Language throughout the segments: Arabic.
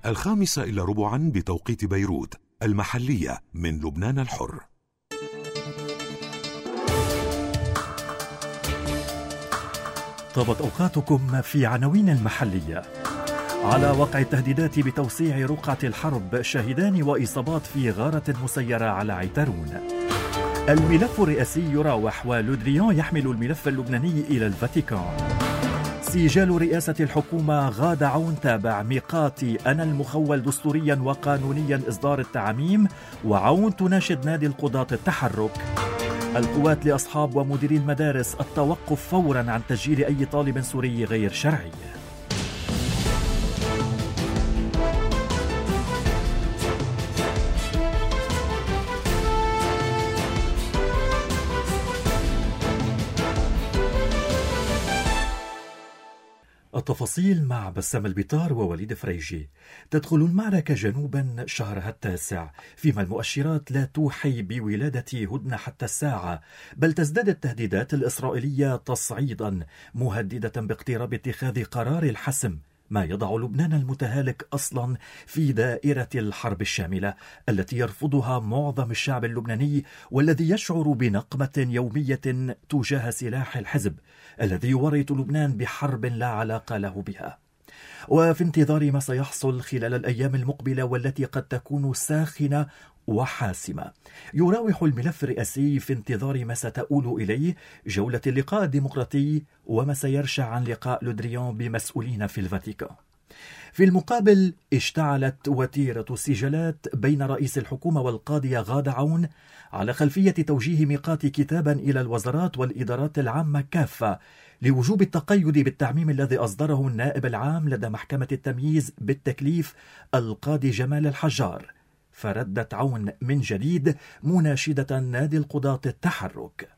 5:15 بتوقيت بيروت المحلية من لبنان الحر. طابت أوقاتكم في عناوين المحلية. على وقع التهديدات بتوسيع رقعة الحرب، شاهدان وإصابات في غارة مسيرة على عيترون. الملف الرئاسي يراوح ولودريان يحمل الملف اللبناني إلى الفاتيكان. سجال رئاسة الحكومة غادة عون تابع ميقاتي أنا المخول دستوريا وقانونيا إصدار التعميم، وعون تناشد نادي القضاة التحرك. القوات لأصحاب ومديري المدارس التوقف فورا عن تسجيل أي طالب سوري غير شرعي. التفاصيل مع بسام البطار ووليد فريجي. تدخل المعركة جنوبا شهرها التاسع، فيما المؤشرات لا توحي بولادة هدنة حتى الساعة، بل تزداد التهديدات الإسرائيلية تصعيدا، مهددة باقتراب اتخاذ قرار الحسم، ما يضع لبنان المتهالك أصلا في دائرة الحرب الشاملة التي يرفضها معظم الشعب اللبناني، والذي يشعر بنقمة يومية تجاه سلاح الحزب الذي يورط لبنان بحرب لا علاقة له بها. وفي انتظار ما سيحصل خلال الأيام المقبلة والتي قد تكون ساخنة وحاسمة، يراوح الملف الرئاسي في انتظار ما ستؤول إليه جولة اللقاء الديمقراطي وما سيرشع عن لقاء لودريان بمسؤولين في الفاتيكان. في المقابل اشتعلت وتيرة السجالات بين رئيس الحكومة والقاضية غادة عون على خلفية توجيه ميقات كتابا إلى الوزارات والإدارات العامة كافة لوجوب التقيد بالتعميم الذي أصدره النائب العام لدى محكمة التمييز بالتكليف القاضي جمال الحجار. فردت عون من جديد مناشدة نادي القضاة التحرك.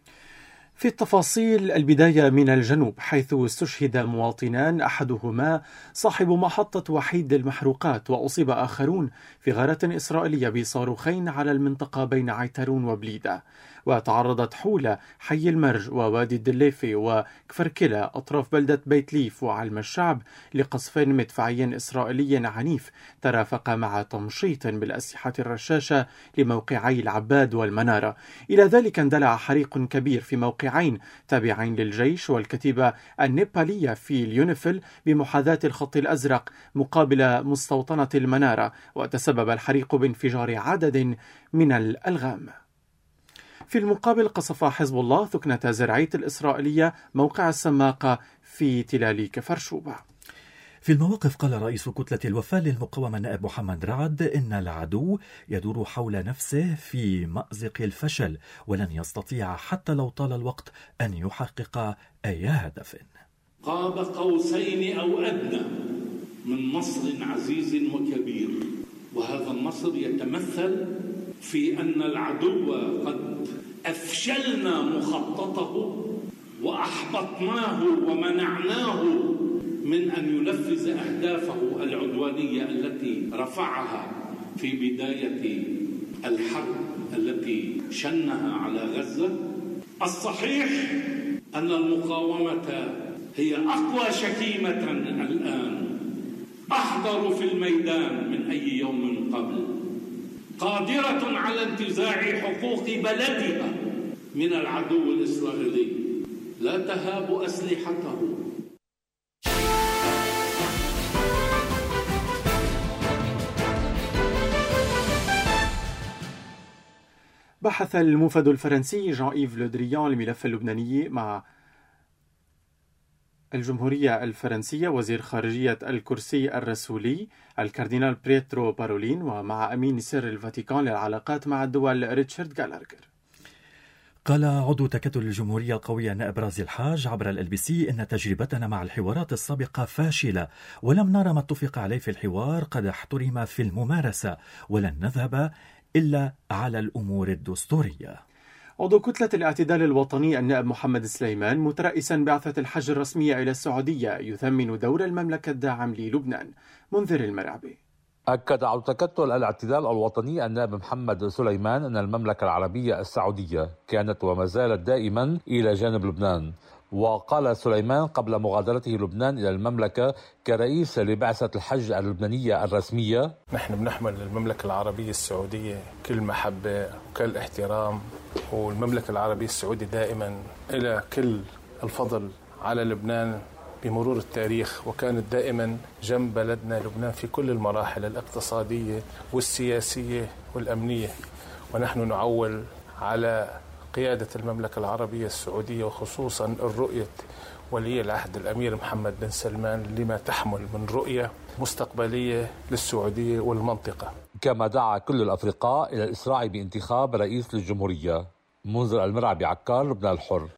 في التفاصيل، البداية من الجنوب، حيث استشهد مواطنان، أحدهما صاحب محطة وحيد للمحروقات، وأصيب آخرون في غارة إسرائيلية بصاروخين على المنطقة بين عيترون وبليدة. وتعرضت حول حي المرج ووادي الدليفي وكفركلة أطراف بلدة بيت ليف وعلم الشعب لقصفين مدفعي إسرائيلي عنيف ترافق مع تمشيط بالأسلحة الرشاشة لموقعي العباد والمنارة. إلى ذلك اندلع حريق كبير في موقعين تابعين للجيش والكتيبة النيبالية في اليونيفيل بمحاذاة الخط الأزرق مقابل مستوطنة المنارة، وتسبب الحريق بانفجار عدد من الألغام. في المقابل، قصف حزب الله ثكنة زرعية الإسرائيلية موقع السماقة في تلال كفرشوبة. في المواقف، قال رئيس كتلة الوفاء للمقاومة النائب محمد رعد إن العدو يدور حول نفسه في مأزق الفشل، ولن يستطيع حتى لو طال الوقت أن يحقق أي هدف. قاب قوسين أو أدنى من نصر عزيز وكبير، وهذا النصر يتمثل في أن العدو قد أفشلنا مخططه وأحبطناه ومنعناه من أن ينفذ أهدافه العدوانية التي رفعها في بداية الحرب التي شنها على غزة. الصحيح أن المقاومة هي أقوى شكيمة الآن، أحضر في الميدان من أي يوم قبل، قادرة على انتزاع حقوق بلدها من العدو الإسرائيلي، لا تهاب أسلحته. بحث الموفد الفرنسي جان إيف لودريان الملف اللبناني مع الجمهورية الفرنسية وزير خارجية الكرسي الرسولي الكاردينال بيترو بارولين، ومع أمين سر الفاتيكان للعلاقات مع الدول ريتشارد غالاغر. قال عضو تكتل الجمهورية القوية نائب رازي الحاج عبر الLBC إن تجربتنا مع الحوارات السابقة فاشلة، ولم نرى ما اتفق عليه في الحوار قد احترم في الممارسة، ولن نذهب إلا على الأمور الدستورية. عضو كتلة الاعتدال الوطني النائب محمد سليمان، مترأسا بعثة الحج الرسمية إلى السعودية، يثمن دور المملكة الداعم للبنان. منذر المرعبي. أكد على تكتل الاعتدال الوطني النائب محمد سليمان أن المملكة العربية السعودية كانت وما زالت دائما إلى جانب لبنان. وقال سليمان قبل مغادرته لبنان إلى المملكة كرئيس لبعثة الحج اللبنانية الرسمية: نحن بنحمل المملكة العربية السعودية كل محبة وكل احترام، والمملكة العربية السعودية دائما إلى كل الفضل على لبنان بمرور التاريخ، وكانت دائما جنب بلدنا لبنان في كل المراحل الاقتصادية والسياسية والأمنية. ونحن نعول على قيادة المملكة العربية السعودية وخصوصا الرؤية ولي العهد الأمير محمد بن سلمان لما تحمل من رؤية مستقبلية للسعودية والمنطقة. كما دعا كل الأفرقاء إلى الإسراع بانتخاب رئيس للجمهورية. منذر المرعبي، عكار، لبنان الحر.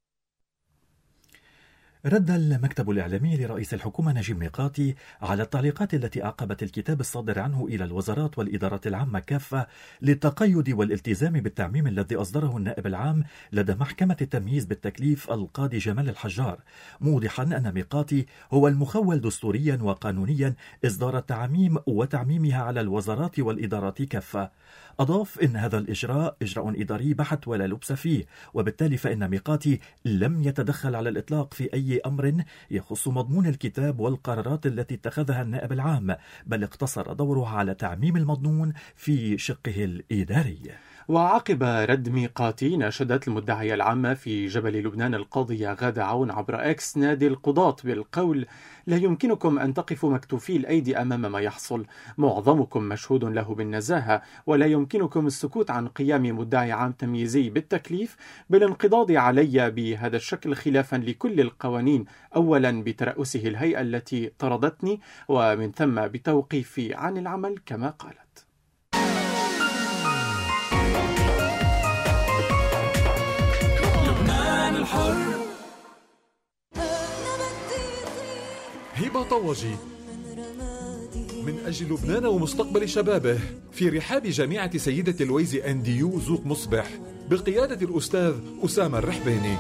رد المكتب الإعلامي لرئيس الحكومة نجيب ميقاتي على التعليقات التي أعقبت الكتاب الصادر عنه إلى الوزارات والإدارات العامة كافة للتقيد والالتزام بالتعميم الذي أصدره النائب العام لدى محكمة التمييز بالتكليف القاضي جمال الحجار، موضحا أن ميقاتي هو المخول دستوريا وقانونيا إصدار التعميم وتعميمها على الوزارات والإدارات كافة. أضاف إن هذا الإجراء إجراء إداري بحت ولا لبس فيه، وبالتالي فإن ميقاتي لم يتدخل على الإطلاق في أي أمر يخص مضمون الكتاب والقرارات التي اتخذها النائب العام، بل اقتصر دوره على تعميم المضمون في شقه الإداري. وعقب رد ميقاتي ناشدت المدعية العامة في جبل لبنان القاضية غادة عون عبر إكس نادي القضاة بالقول: لا يمكنكم أن تقفوا مكتوفي الأيدي أمام ما يحصل، معظمكم مشهود له بالنزاهة، ولا يمكنكم السكوت عن قيام مدعي عام تمييزي بالتكليف بالانقضاض علي بهذا الشكل خلافا لكل القوانين، أولا بترأسه الهيئة التي طردتني، ومن ثم بتوقيفي عن العمل كما قالت. هبة طوجي من أجل لبنان ومستقبل شبابه في رحاب جامعة سيدة الويزي NDU زوق مصبح بقيادة الأستاذ أسامة الرحباني.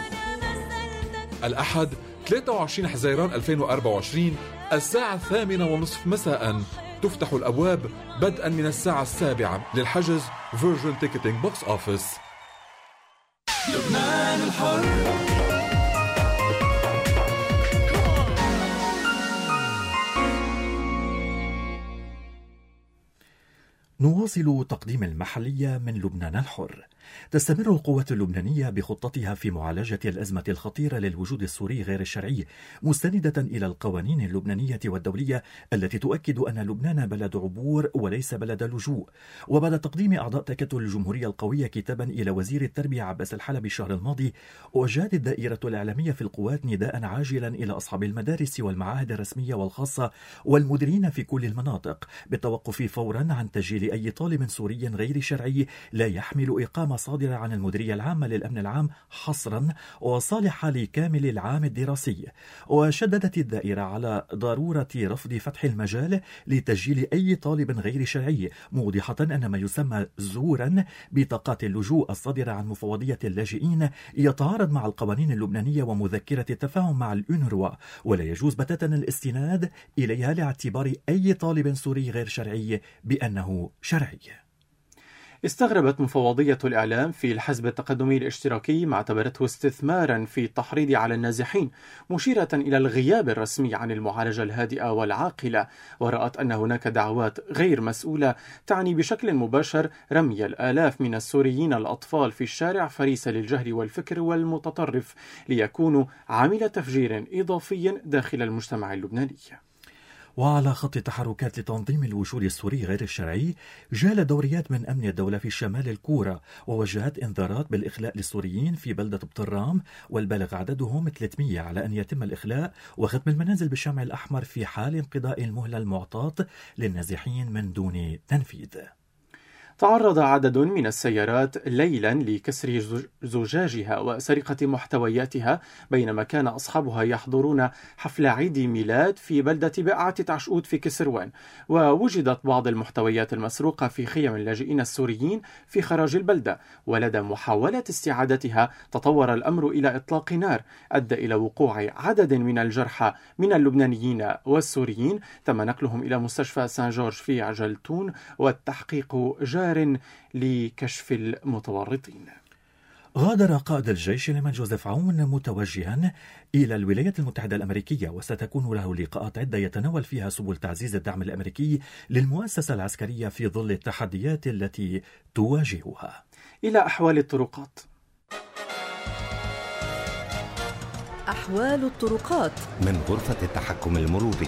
الأحد 23 حزيران 2024 الساعة 8:30 مساء تفتح الأبواب بدءا من الساعة 7 للحجز فيرجن تيكتينج بوكس أوفيس. لبنان الحر. نواصل تقديم المحلية من لبنان الحر. تستمر القوات اللبنانية بخطتها في معالجة الأزمة الخطيرة للوجود السوري غير الشرعي، مستندة إلى القوانين اللبنانية والدولية التي تؤكد أن لبنان بلد عبور وليس بلد لجوء. وبعد تقديم أعضاء تكتل الجمهورية القوية كتابا إلى وزير التربية عباس الحلبي الشهر الماضي، وجهت الدائرة الإعلامية في القوات نداء عاجلا إلى أصحاب المدارس والمعاهد الرسمية والخاصة والمديرين في كل المناطق بالتوقف فورا عن تسجيل أي طالب سوري غير شرعي لا يحمل إقامة صادرة عن المديرية العامة للأمن العام حصرا وصالحة لكامل العام الدراسي. وشددت الدائرة على ضرورة رفض فتح المجال لتسجيل أي طالب غير شرعي، موضحة أن ما يسمى زورا بطاقات اللجوء الصادرة عن مفوضية اللاجئين يتعارض مع القوانين اللبنانية ومذكرة التفاهم مع الأونروا، ولا يجوز بتاتا الاستناد إليها لاعتبار أي طالب سوري غير شرعي بأنه شرعي. استغربت مفوضية الإعلام في الحزب التقدمي الاشتراكي ما اعتبرته استثمارا في التحريض على النازحين، مشيرة إلى الغياب الرسمي عن المعالجة الهادئة والعاقلة، ورأت أن هناك دعوات غير مسؤولة تعني بشكل مباشر رمي الآلاف من السوريين الأطفال في الشارع فريسة للجهل والفكر والمتطرف ليكونوا عامل تفجير إضافي داخل المجتمع اللبناني. وعلى خط التحركات لتنظيم الوجود السوري غير الشرعي، جال دوريات من أمن الدولة في شمال الكورة ووجهت إنذارات بالإخلاء للسوريين في بلدة بطرام والبالغ عددهم 300 على أن يتم الإخلاء وختم المنازل بالشمع الأحمر في حال انقضاء المهلة المعطاة للنازحين من دون تنفيذ. تعرض عدد من السيارات ليلا لكسر زجاجها وسرقة محتوياتها بينما كان أصحابها يحضرون حفل عيد ميلاد في بلدة بقعة تعشؤوت في كسروان. ووجدت بعض المحتويات المسروقة في خيم اللاجئين السوريين في خارج البلدة، ولدى محاولة استعادتها تطور الأمر إلى إطلاق نار أدى إلى وقوع عدد من الجرحى من اللبنانيين والسوريين، تم نقلهم إلى مستشفى سان جورج في عجلتون، والتحقيق جار لكشف المتورطين. غادر قائد الجيش اليمن جوزيف عون متوجها إلى الولايات المتحدة الأمريكية، وستكون له لقاءات عدة يتناول فيها سبل تعزيز الدعم الأمريكي للمؤسسة العسكرية في ظل التحديات التي تواجهها. إلى أحوال الطرقات. أحوال الطرقات من غرفة التحكم المروري.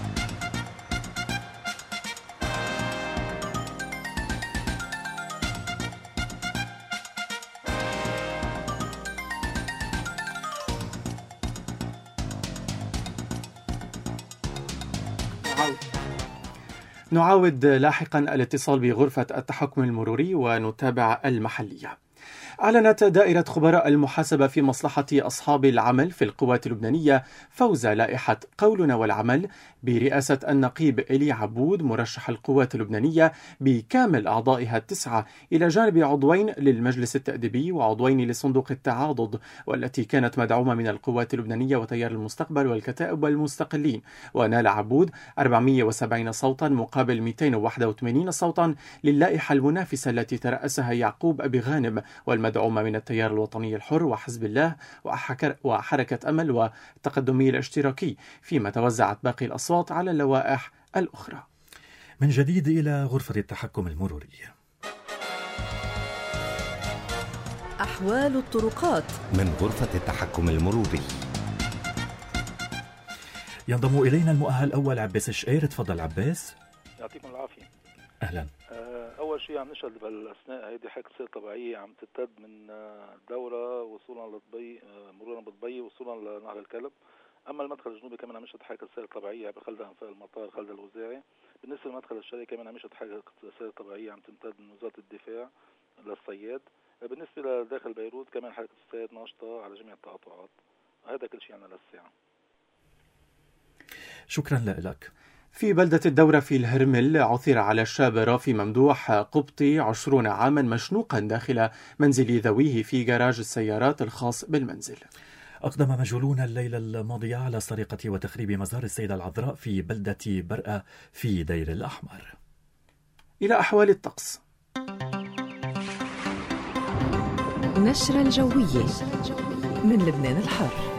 نعاود لاحقا الاتصال بغرفة التحكم المروري ونتابع المحلية. أعلنت دائرة خبراء المحاسبة في مصلحة أصحاب العمل في القوات اللبنانية فوز لائحة قولنا والعمل برئاسة النقيب إلي عبود مرشح القوات اللبنانية بكامل أعضائها 9 إلى جانب عضوين للمجلس التأديبي وعضوين لصندوق التعاضد، والتي كانت مدعومة من القوات اللبنانية وتيار المستقبل والكتائب والمستقلين. ونال عبود 470 صوتا مقابل 281 صوتا للائحة المنافسة التي ترأسها يعقوب أبي غانم والمدعومة من التيار الوطني الحر وحزب الله وحركة أمل والتقدمي الاشتراكي، فيما توزعت باقي الأصوات على اللوائح الأخرى. من جديد إلى غرفة التحكم المروري. أحوال الطرقات من غرفة التحكم المروري. ينضم إلينا المؤهل الأول عباس شقير. تفضل عباس. يعطيكم العافية. أهلا. أول شيء عم نشهد بالأثناء هيدي حركة سير طبيعية عم تمتد من الدورة وصولا لطبي مرورا بطبي وصولا لنهر الكلب. أما المدخل الجنوبي كمان عم نشهد حركة سير طبيعية بخلد أنفاق المطار خلد الوزاعي. بالنسبة للمدخل الشرقي كمان عم نشهد حركة سير طبيعية عم تمتد من وزارة الدفاع للصياد. بالنسبة لداخل بيروت كمان حركة السير ناشطة على جميع التقاطعات. هذا كل شيء عنا للساعة. شكرا لك. في بلدة الدورة في الهرمل عثر على الشاب رافي ممدوح قبطي 20 عاما مشنوقا داخل منزل ذويه في جراج السيارات الخاص بالمنزل. أقدم مجهولون الليلة الماضية على سرقة وتخريب مزار السيدة العذراء في بلدة برقة في دير الأحمر. إلى أحوال الطقس. نشرة الجوية من لبنان الحر.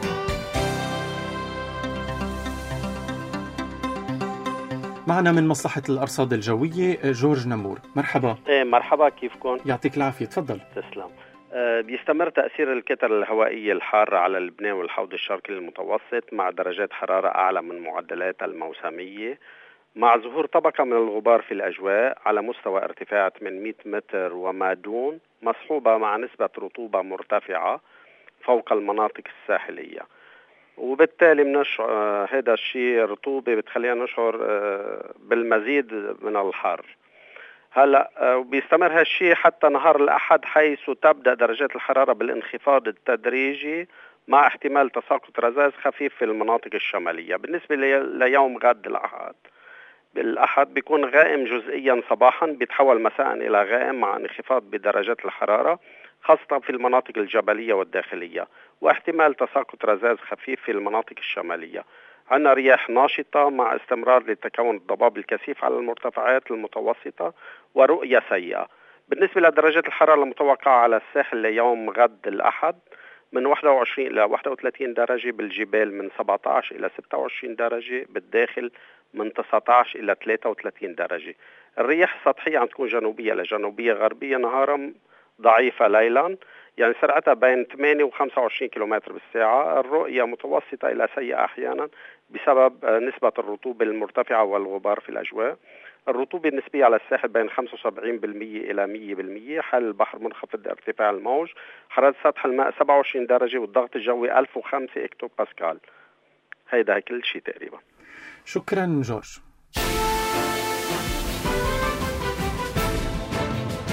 معنا من مصلحة الأرصاد الجوية جورج نمور. مرحبا. مرحبا، كيفكم؟ يعطيك العافية، تفضل. تسلم. بيستمر تأثير الكتل الهوائية الحارة على لبنان والحوض الشرقي المتوسط مع درجات حرارة أعلى من معدلاتها الموسمية، مع ظهور طبقة من الغبار في الأجواء على مستوى ارتفاع 800 متر وما دون، مصحوبة مع نسبة رطوبة مرتفعة فوق المناطق الساحلية، وبالتالي بنشعر هذا الشيء رطوبة بتخلينا نشعر بالمزيد من الحر. هلا بيستمر هالشيء حتى نهار الأحد، حيث تبدأ درجات الحرارة بالانخفاض التدريجي مع احتمال تساقط رذاذ خفيف في المناطق الشمالية. بالنسبة ليوم غد الأحد بيكون غائم جزئيا صباحا، بيتحول مساء إلى غائم مع انخفاض بدرجات الحرارة خاصة في المناطق الجبلية والداخلية، واحتمال تساقط رذاذ خفيف في المناطق الشمالية. عندنا رياح ناشطة مع استمرار لتكون الضباب الكثيف على المرتفعات المتوسطة ورؤية سيئة. بالنسبة لدرجات الحرارة المتوقعة على الساحل ليوم غد الأحد من 21 إلى 31 درجة، بالجبال من 17 إلى 26 درجة، بالداخل من 19 إلى 33 درجة. الرياح السطحية عم تكون جنوبية لجنوبية غربية نهارا، ضعيفة ليلا، يعني سرعتها بين 8 و 25 كيلومتر بالساعة. الرؤية متوسطة إلى سيئة أحيانا بسبب نسبة الرطوبة المرتفعة والغبار في الأجواء. الرطوبة النسبية على الساحل بين 75% إلى 100%. حال البحر منخفض ارتفاع الموج. حرارة سطح الماء 27 درجة والضغط الجوي 1005 اكتو باسكال. هيدا كل شيء تقريبا. شكرا جورج.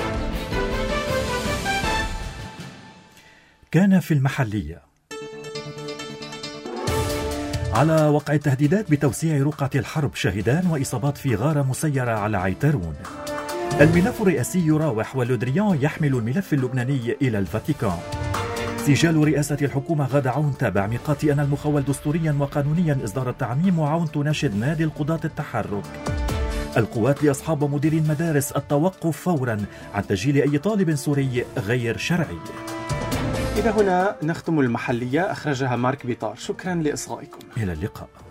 كان في المحلية. على وقع التهديدات بتوسيع رقعة الحرب، شاهدان وإصابات في غارة مسيرة على عيترون. الملف الرئاسي يراوح ولودريان يحمل الملف اللبناني إلى الفاتيكان. سجال رئاسة الحكومة غادة عون تابع ميقات أن المخول دستوريا وقانونيا إصدار التعميم، وعون تناشد نادي القضاة التحرك. القوات لأصحاب ومديري المدارس التوقف فورا عن تسجيل أي طالب سوري غير شرعي. إلى هنا نختم المحلية، أخرجها مارك بيطار. شكرا لإصغائكم. إلى اللقاء.